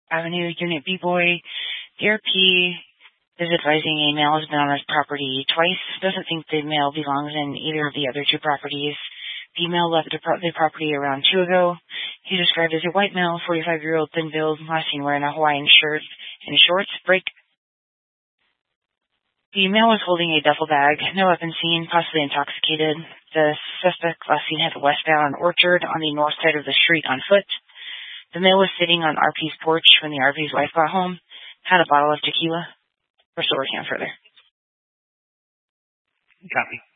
Avenue, Unit B-Boy. DRP is advising a male has been on his property twice. Doesn't think the male belongs in either of the other two properties. Female left the property around 2 ago. He described as a white male, 45-year-old, thin build, last seen wearing a Hawaiian shirt and shorts. Break. The male was holding a duffel bag. No weapon seen, possibly intoxicated. The suspect last seen headed westbound on Orchard on the north side of the street on foot. The male was sitting on RP's porch when the RP's wife got home. Had a bottle of tequila. We're still working on further. Copy.